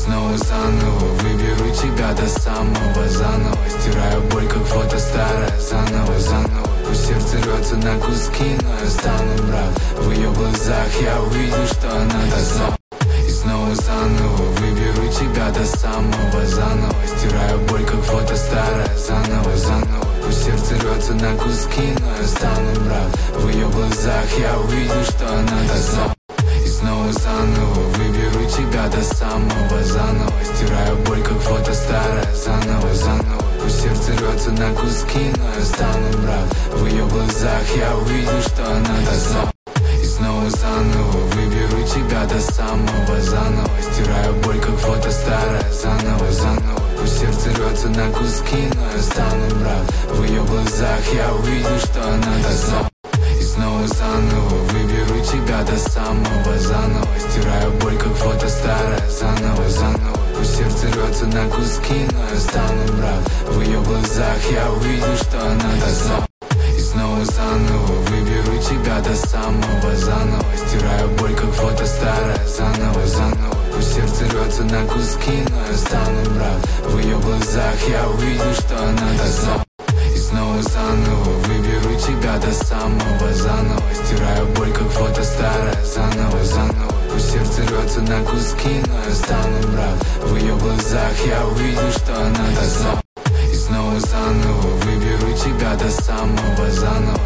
снова заново выберу тебя до самого заново. Стираю боль, как фото старое, заново, заново. Пусть сердце рвется на куски, но я стану брат. В ее глазах я увидел, что она должна. И снова заново выберу тебя до самого заново. Стираю боль, как фото старое, заново, заново. Пусть сердце рвется на куски, но я стану брат. В ее глазах я увидел, что она должна. И снова заново выберу тебя до самого заново. Стираю боль, как фото старое, заново, заново. Пусть сердце рвется на куски, но я стану брат. В ее глазах я увидел, что она должна. И снова заново выберу тебя до самого заново. Стираю боль, как фото старое, заново, заново. Пусть сердце рвется на куски, но я стану брат. В ее глазах я увидел, что она должна. И снова заново выберу тебя до самого заново. Стираю боль, как фото старое, заново, заново. Пусть сердце рвется на куски, но я стану брат. В ее глазах я увидел, что она должна. И снова заново выберу тебя до самого заново. Стираю боль, как фото старое, заново, заново. Пусть сердце рвется на куски, но я стану брат. В ее глазах я увидел, что она должна. И снова заново выберу тебя до самого заново. Стираю боль, как фото старое, заново, заново. Пусть сердце рвется на куски, но я стану брат. В ее глазах я увидел, что она должна. И снова заново выберу тебя до самого заново.